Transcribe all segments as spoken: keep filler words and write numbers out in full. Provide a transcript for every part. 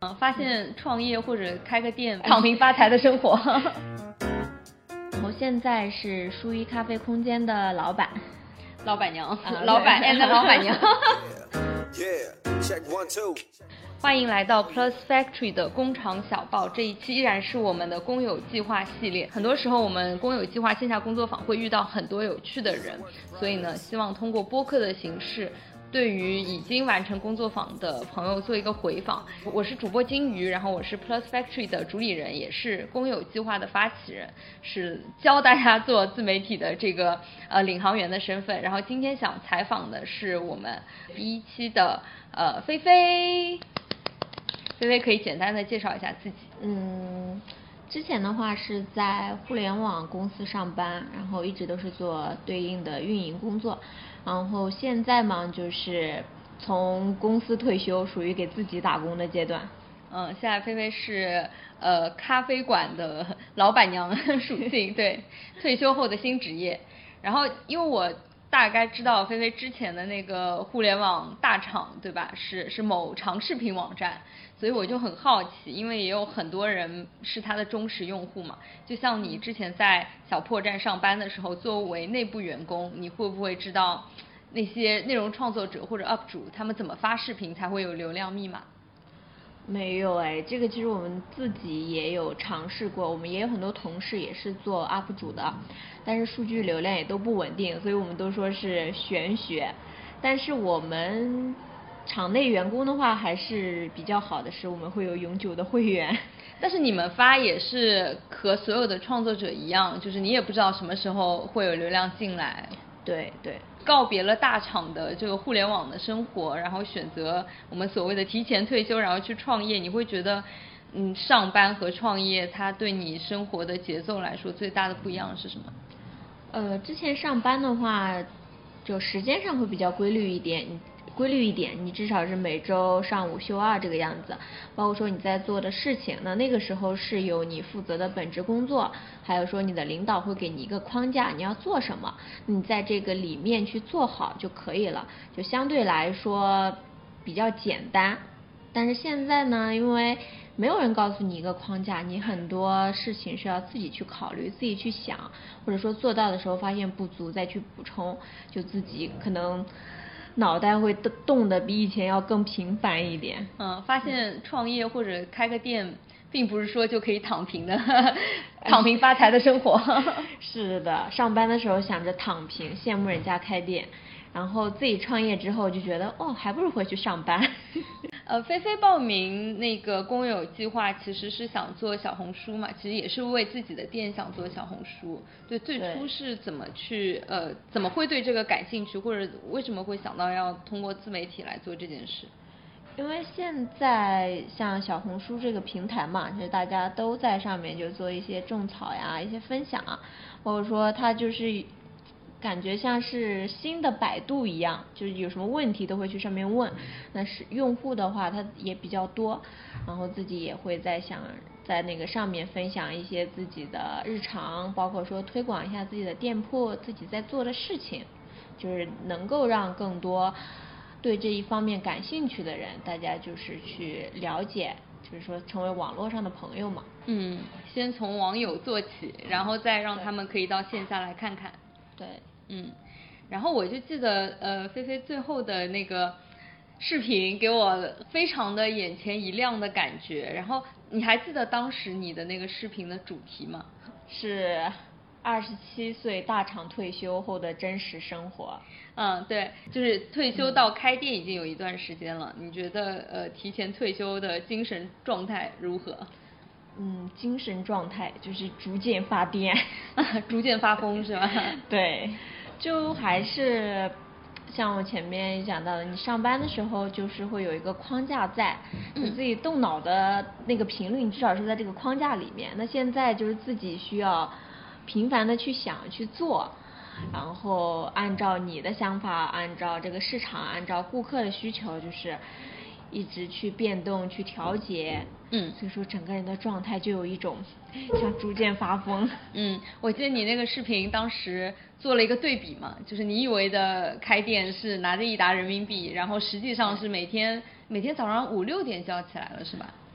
发现创业或者开个店躺平发财的生活。 我现在是书一咖啡空间的老板， 老板娘， 啊、 老板 and 老板娘。欢迎来到 Plus Factory 的工厂小报，这一期依然是我们的工友计划系列。很多时候我们工友计划线下工作坊会遇到很多有趣的人，所以呢，希望通过播客的形式对于已经完成工作坊的朋友做一个回访。我是主播金鱼，然后我是 Plus Factory 的主理人，也是工友计划的发起人，是教大家做自媒体的这个呃领航员的身份。然后今天想采访的是我们第一期的呃菲菲，菲菲可以简单的介绍一下自己。 嗯，之前的话是在互联网公司上班，然后一直都是做对应的运营工作，然后现在嘛就是从公司退休，属于给自己打工的阶段。 嗯，现在菲菲是呃咖啡馆的老板娘属性，对，退休后的新职业。然后因为我大概知道菲菲之前的那个互联网大厂，对吧？是是某长视频网站，所以我就很好奇，因为也有很多人是他的忠实用户嘛。就像你之前在小破站上班的时候，作为内部员工，你会不会知道那些内容创作者或者 U P 主他们怎么发视频才会有流量密码？ 没有哎，这个其实我们自己也有尝试过，我们也有很多同事也是做 U P 主的，但是数据流量也都不稳定，所以我们都说是玄学。但是我们场内员工的话还是比较好的，是我们会有永久的会员。 但是你们发也是和所有的创作者一样，就是你也不知道什么时候会有流量进来。 对对， 告别了大厂的这个互联网的生活，然后选择我们所谓的提前退休，然后去创业，你会觉得嗯，上班和创业它对你生活的节奏来说最大的不一样是什么？ 呃，之前上班的话就时间上会比较规律一点，规律一点，你至少是每周上午休二这个样子，包括说你在做的事情，那那个时候是有你负责的本职工作，还有说你的领导会给你一个框架，你要做什么，你在这个里面去做好就可以了，就相对来说比较简单。但是现在呢，因为没有人告诉你一个框架，你很多事情是要自己去考虑，自己去想，或者说做到的时候发现不足再去补充，就自己可能脑袋会动的比以前要更频繁一点。 嗯，发现创业或者开个店并不是说就可以躺平的躺平发财的生活。 是的，上班的时候想着躺平，羡慕人家开店，然后自己创业之后就觉得哦，还不如回去上班。 呃，菲菲报名那个工友计划其实是想做小红书嘛，其实也是为自己的店想做小红书。对，最初是怎么去呃，怎么会对这个感兴趣，或者为什么会想到要通过自媒体来做这件事？ 因为现在像小红书这个平台嘛，就是大家都在上面就做一些种草呀，一些分享啊，或者说它就是感觉像是新的百度一样，就是有什么问题都会去上面问。那是用户的话，他也比较多，然后自己也会在想在那个上面分享一些自己的日常，包括说推广一下自己的店铺，自己在做的事情，就是能够让更多对这一方面感兴趣的人，大家就是去了解，就是说成为网络上的朋友嘛。 嗯，先从网友做起，然后再让他们可以到线下来看看。 对， 嗯，然后我就记得呃，菲菲最后的那个视频给我非常的眼前一亮的感觉。然后你还记得当时你的那个视频的主题吗？ 是二十七岁大厂退休后的真实生活。 嗯，对，就是退休到开店已经有一段时间了，嗯、你觉得呃提前退休的精神状态如何？ 嗯，精神状态就是逐渐发癫， 逐渐发疯是吧？ 对，就还是像我前面讲到的，你上班的时候就是会有一个框架在，你自己动脑的那个频率，你至少是在这个框架里面。那现在就是自己需要频繁的去想去做，然后按照你的想法，按照这个市场，按照顾客的需求，就是一直去变动去调节。 嗯， 所以说整个人的状态就有一种像逐渐发疯。 嗯，我记得你那个视频当时做了一个对比嘛，就是你以为的开店是拿着一沓人民币，然后实际上是每天每天早上五六点就要起来了，是吧？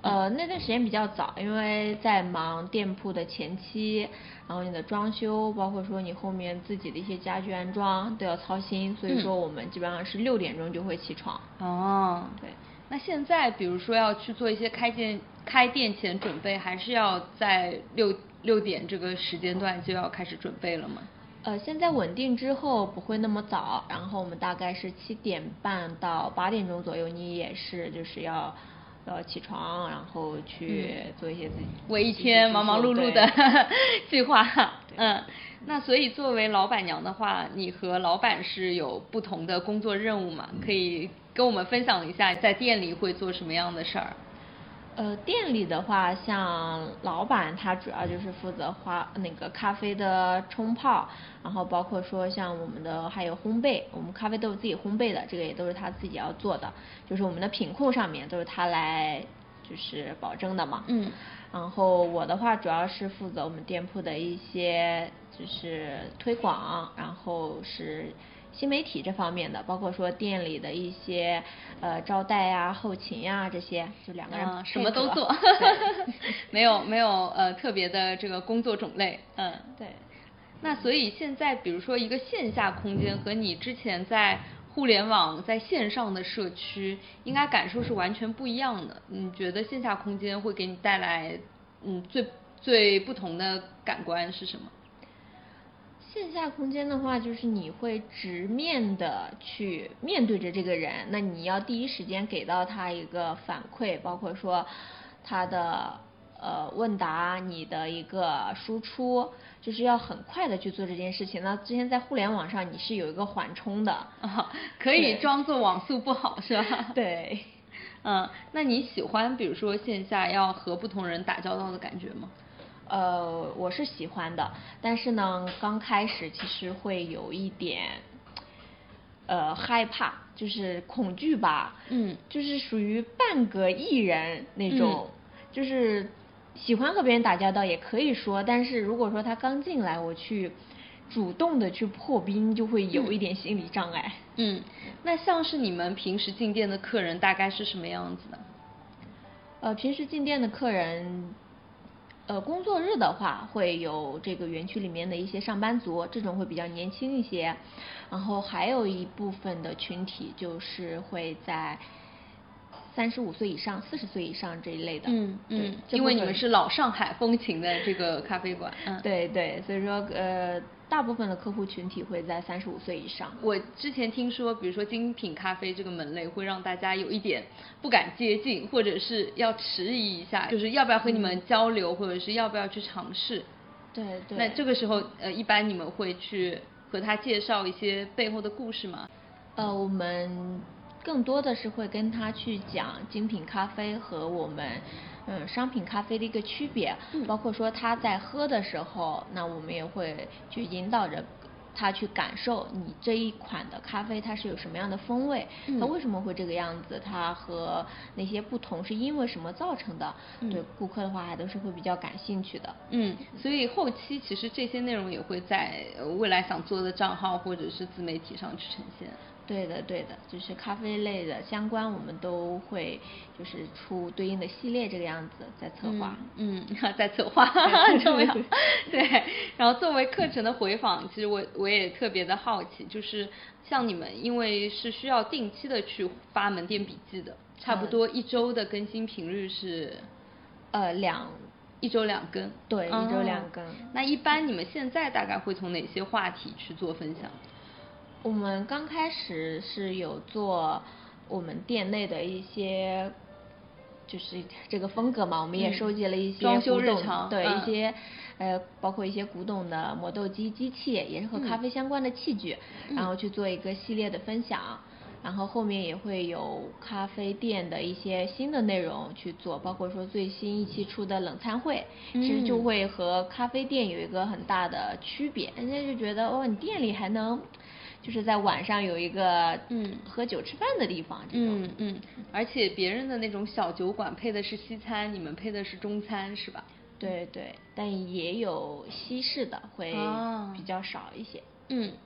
呃，那段时间比较早，因为在忙店铺的前期，然后你的装修，包括说你后面自己的一些家具安装都要操心，所以说我们基本上是六点钟就会起床。 哦， 对。 那现在比如说要去做一些开店开店前准备，还是要在六六点这个时间段就要开始准备了吗？ 呃，现在稳定之后不会那么早，然后我们大概是七点半到八点钟左右，你也是就是要要起床，然后去做一些自己为一天忙忙碌碌的计划。嗯，那所以作为老板娘的话，你和老板是有不同的工作任务吗？可以跟我们分享一下在店里会做什么样的事儿？ 呃，店里的话，像老板他主要就是负责花那个咖啡的冲泡，然后包括说像我们的还有烘焙，我们咖啡都是自己烘焙的，这个也都是他自己要做的，就是我们的品控上面都是他来就是保证的嘛。 嗯。 然后我的话主要是负责我们店铺的一些就是推广，然后是新媒体这方面的，包括说店里的一些呃招待呀、后勤呀这些，就两个人、 啊、什么都做，没有没有呃特别的这个工作种类，嗯， 对。 那所以现在比如说一个线下空间和你之前在互联网在线上的社区，应该感受是完全不一样的。你觉得线下空间会给你带来嗯最最不同的感官是什么？ 线下空间的话，就是你会直面的去面对着这个人，那你要第一时间给到他一个反馈，包括说他的呃问答，你的一个输出，就是要很快的去做这件事情。那之前在互联网上你是有一个缓冲的， 啊，可以装作网速不好是吧？ 对。 嗯，那你喜欢比如说线下要和不同人打交道的感觉吗？ 呃，我是喜欢的，但是呢，刚开始其实会有一点，呃，害怕，就是恐惧吧。 嗯， 就是属于半个艺人那种， 嗯、 就是喜欢和别人打交道也可以说，但是如果说他刚进来，我去主动的去破冰，就会有一点心理障碍。 嗯，那像是你们平时进店的客人大概是什么样子的？ 呃，平时进店的客人。呃，工作日的话会有这个园区里面的一些上班族，这种会比较年轻一些，然后还有一部分的群体就是会在三十五岁以上、四十岁以上这一类的。 嗯嗯，因为你们是老上海风情的这个咖啡馆。嗯， 对对，所以说呃，大部分的客户群体会在三十五岁以上。 我之前听说，比如说精品咖啡这个门类会让大家有一点不敢接近，或者是要迟疑一下，就是要不要和你们交流，嗯、或者是要不要去尝试。 对对。 那这个时候呃，一般你们会去和他介绍一些背后的故事吗？ 呃，我们更多的是会跟他去讲精品咖啡和我们嗯商品咖啡的一个区别， 嗯、 包括说他在喝的时候，那我们也会去引导着他去感受你这一款的咖啡它是有什么样的风味， 嗯、 它为什么会这个样子，它和那些不同是因为什么造成的，嗯、对顾客的话还都是会比较感兴趣的。 嗯，所以后期其实这些内容也会在未来想做的账号或者是自媒体上去呈现。 对的对的，就是咖啡类的相关我们都会就是出对应的系列这个样子在策划。 嗯，嗯在策划很重要。对，然后作为课程的回访，其实我我也特别的好奇，就是像你们因为是需要定期的去发门店笔记的，差不多一周的更新频率是呃两一周两更。 对， 哦、 一周两更。 那一般你们现在大概会从哪些话题去做分享？ 我们刚开始是有做我们店内的一些，就是这个风格嘛，我们也收集了一些装修古董， 日常， 对、 嗯、 一些呃，包括一些古董的磨豆机机器，也是和咖啡相关的器具， 嗯、 然后去做一个系列的分享。然后后面也会有咖啡店的一些新的内容去做，包括说最新一期出的冷餐会， 嗯、 其实就会和咖啡店有一个很大的区别，人家就觉得哦，你店里还能就是在晚上有一个嗯喝酒吃饭的地方，这种嗯嗯，而且别人的那种小酒馆配的是西餐，你们配的是中餐是吧？ 对对，但也有西式的会比较少一些。 嗯，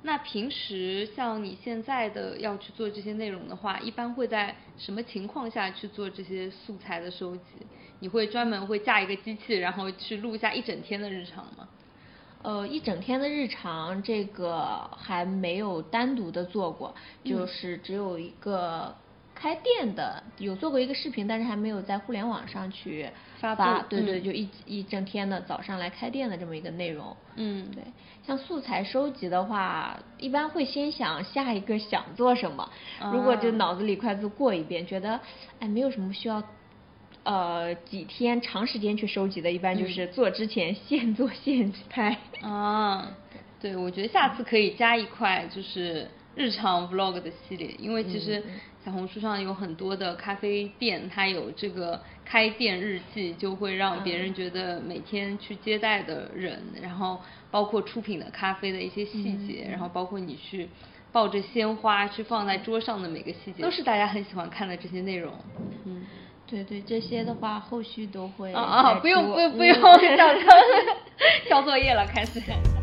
那平时像你现在的要去做这些内容的话，一般会在什么情况下去做这些素材的收集？你会专门会架一个机器，然后去录下一整天的日常吗？ 呃，一整天的日常这个还没有单独的做过，就是只有一个开店的，有做过一个视频，但是还没有在互联网上去发发， 布对对， 嗯就一一整天的早上来开店的这么一个内容。 嗯， 对，像素材收集的话，一般会先想下一个想做什么，如果就啊脑子里快速过一遍，觉得哎没有什么需要。呃，几天长时间去收集的，一般就是做之前现做现拍。 啊，对，我觉得下次可以加一块就是日常 vlog 的系列，因为其实小红书上有很多的咖啡店，它有这个开店日记，就会让别人觉得每天去接待的人，然后包括出品的咖啡的一些细节，然后包括你去抱着鲜花去放在桌上的每个细节，都是大家很喜欢看的这些内容。嗯。 对对，这些的话后续都会啊啊，不用不用不用， 嗯、 交交作业了，开始。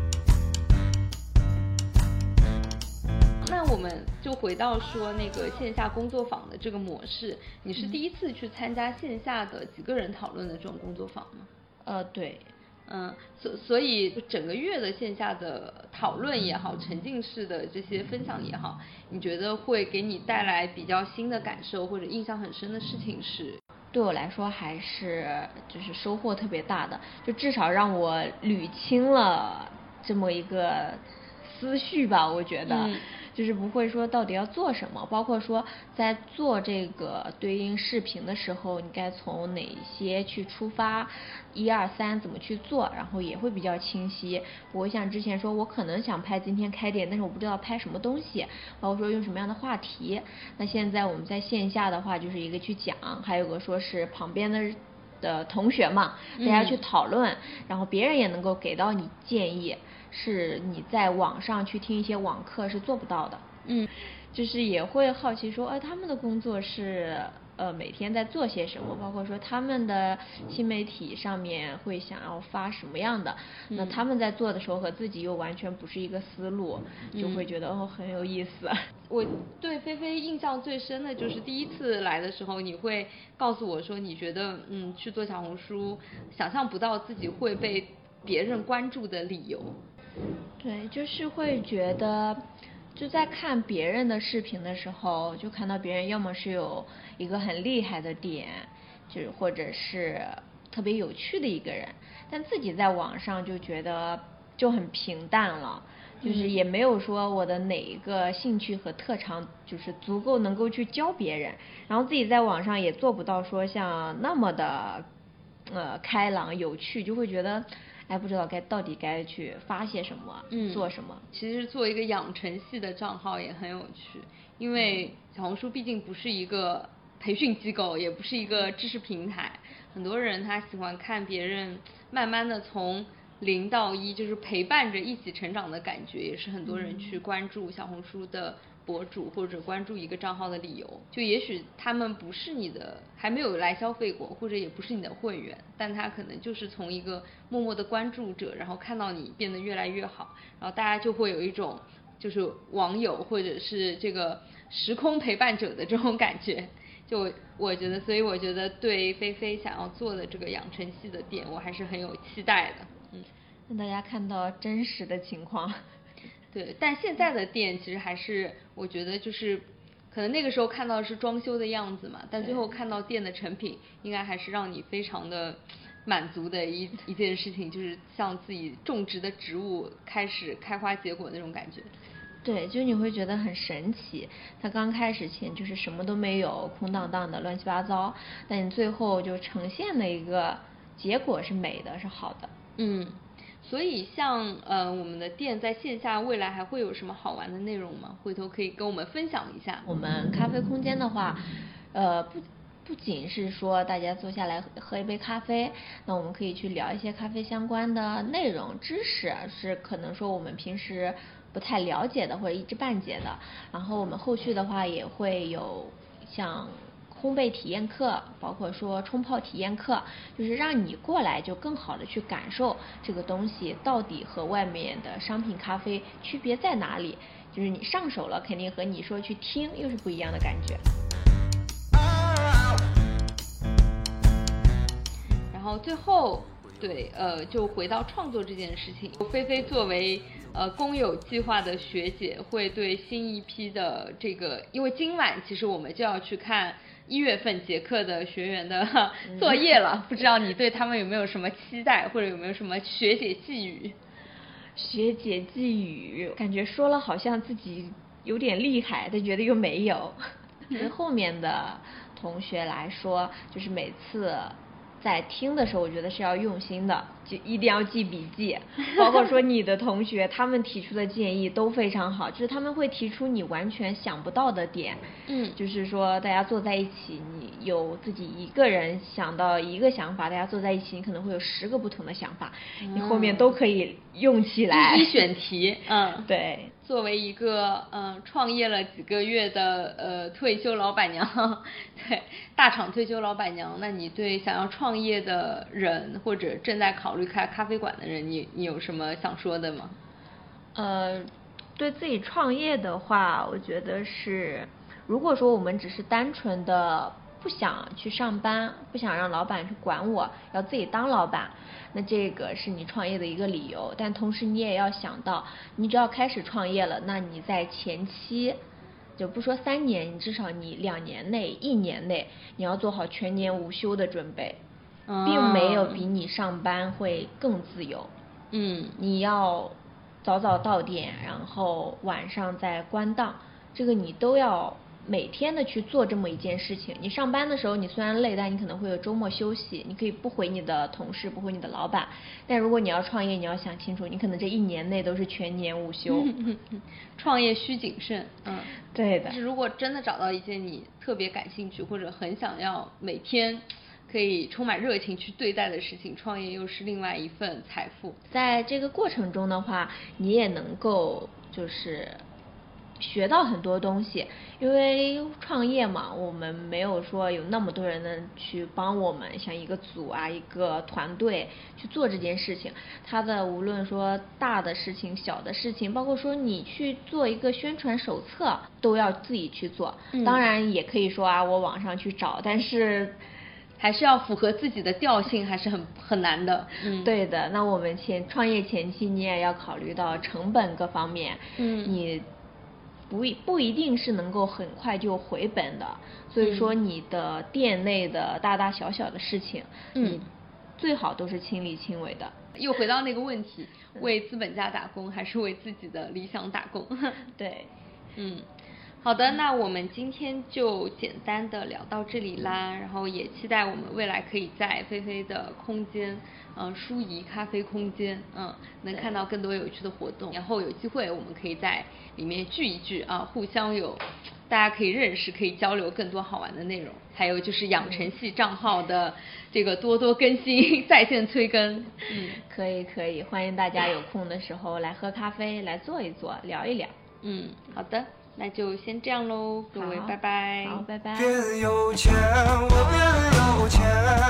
那我们就回到说那个线下工作坊的这个模式，你是第一次去参加线下的几个人讨论的这种工作坊吗？ 呃，对。 嗯，所所以整个月的线下的讨论也好，沉浸式的这些分享也好，你觉得会给你带来比较新的感受或者印象很深的事情是？ 对我来说还是就是收获特别大的，就至少让我捋清了这么一个思绪吧，我觉得。嗯，就是不会说到底要做什么，包括说在做这个对应视频的时候，你该从哪些去出发，一二三怎么去做，然后也会比较清晰。不会像之前说我可能想拍今天开店，但是我不知道拍什么东西，包括说用什么样的话题。那现在我们在线下的话，就是一个去讲，还有个说是旁边的的同学嘛，大家去讨论，嗯，然后别人也能够给到你建议，是你在网上去听一些网课是做不到的。 嗯， 就是也会好奇说，哎，他们的工作是呃每天在做些什么，包括说他们的新媒体上面会想要发什么样的，嗯，那他们在做的时候和自己又完全不是一个思路，就会觉得哦很有意思。 我对菲菲印象最深的就是第一次来的时候，你会告诉我说你觉得嗯去做小红书，想象不到自己会被别人关注的理由。 对，就是会觉得就在看别人的视频的时候，就看到别人要么是有一个很厉害的点，就是或者是特别有趣的一个人，但自己在网上就觉得就很平淡了，就是也没有说我的哪一个兴趣和特长就是足够能够去教别人，然后自己在网上也做不到说像那么的呃开朗有趣，就会觉得哎，不知道该到底该去发些什么，嗯，做什么。 其实做一个养成系的账号也很有趣，因为小红书毕竟不是一个培训机构，也不是一个知识平台，很多人他喜欢看别人慢慢的从零到一，就是陪伴着一起成长的感觉，也是很多人去关注小红书的博主或者关注一个账号的理由。就也许他们不是你的，还没有来消费过，或者也不是你的会员，但他可能就是从一个默默的关注者，然后看到你变得越来越好，然后大家就会有一种就是网友或者是这个时空陪伴者的这种感觉。就我觉得，所以我觉得对菲菲想要做的这个养成系的店，我还是很有期待的。嗯， 让大家看到真实的情况。 对，但现在的店其实还是我觉得就是可能那个时候看到的是装修的样子嘛，但最后看到店的成品，应该还是让你非常的满足的一一件事情，就是像自己种植的植物开始开花结果那种感觉。 对，就你会觉得很神奇，它刚开始前就是什么都没有，空荡荡的，乱七八糟，但你最后就呈现的一个结果是美的，是好的。 嗯，所以像呃我们的店在线下未来还会有什么好玩的内容吗？回头可以跟我们分享一下。 我们咖啡空间的话，呃不不仅是说大家坐下来喝一杯咖啡，那我们可以去聊一些咖啡相关的内容知识，是可能说我们平时不太了解的或者一知半解的。然后我们后续的话也会有像烘焙体验课，包括说冲泡体验课，就是让你过来就更好的去感受这个东西到底和外面的商品咖啡区别在哪里，就是你上手了肯定和你说去听又是不一样的感觉。 然后最后对呃就回到创作这件事情，菲菲作为呃公有计划的学姐，会对新一批的这个，因为今晚其实我们就要去看一月份结课的学员的作业了、嗯、不知道你对他们有没有什么期待，或者有没有什么学姐寄语？ 学姐寄语感觉说了好像自己有点厉害，但觉得又没有。对后面的同学来说，就是每次在听的时候我觉得是要用心的，就一定要记笔记，包括说你的同学他们提出的建议都非常好，就是他们会提出你完全想不到的点， 嗯， 就是说大家坐在一起，你有自己一个人想到一个想法，大家坐在一起你可能会有十个不同的想法、嗯、你后面都可以用起来， 一一选题。嗯， 对。 作为一个嗯、呃、创业了几个月的呃退休老板娘，对大厂退休老板娘，那你对想要创业的人或者正在考虑开咖啡馆的人，你你有什么想说的吗？ 呃，对自己创业的话，我觉得是，如果说我们只是单纯的不想去上班，不想让老板去管我，要自己当老板，那这个是你创业的一个理由。但同时你也要想到，你只要开始创业了，那你在前期就不说三年，你至少你两年内一年内你要做好全年无休的准备，并没有比你上班会更自由。 嗯， 你要早早到点，然后晚上再关档，这个你都要每天的去做这么一件事情。你上班的时候你虽然累，但你可能会有周末休息，你可以不回你的同事，不回你的老板，但如果你要创业，你要想清楚，你可能这一年内都是全年无休。 创业需谨慎。嗯， 对的。 就是如果真的找到一件你特别感兴趣或者很想要每天可以充满热情去对待的事情，创业又是另外一份财富。 在这个过程中的话，你也能够就是学到很多东西，因为创业嘛，我们没有说有那么多人能去帮我们，像一个组啊，一个团队去做这件事情。它的无论说大的事情、小的事情，包括说你去做一个宣传手册，都要自己去做。嗯、当然也可以说啊，我网上去找，但是还是要符合自己的调性，还是很很难的。嗯， 对的。那我们前创业前期，你也要考虑到成本各方面。嗯，你不不一定是能够很快就回本的，所以说你的店内的大大小小的事情，嗯，你最好都是亲力亲为的。 又回到那个问题，为资本家打工还是为自己的理想打工？ 对， 嗯。好的，那我们今天就简单的聊到这里啦，然后也期待我们未来可以在菲菲的空间，嗯、呃，舒怡咖啡空间，嗯，能看到更多有趣的活动，然后有机会我们可以在里面聚一聚啊，互相有大家可以认识，可以交流更多好玩的内容，还有就是养成系账号的这个多多更新，在线催更。 嗯，可以可以，欢迎大家有空的时候来喝咖啡，来坐一坐，聊一聊。 嗯，好的。那就先这样喽，各位，拜拜。 好，拜拜。 变有钱，我变有钱。